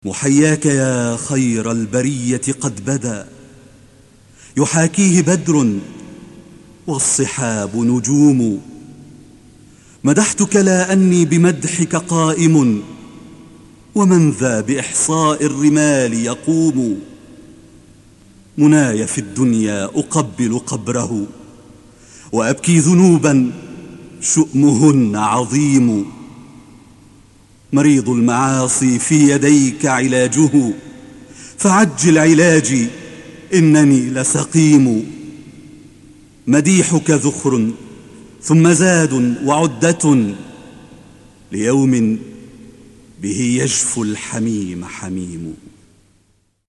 محياك يا خير البرية قد بدا، يحاكيه بدر والصحاب نجوم. مدحتك لا أني بمدحك قائم، ومن ذا بإحصاء الرمال يقوم. مناي في الدنيا أقبل قبره، وأبكي ذنوبا شؤمهن عظيم. مريض المعاصي في يديك علاجه، فعجل علاجي إنني لسقيم. مديحك ذخر ثم زاد وعدة، ليوم به يجفو الحميم حميم.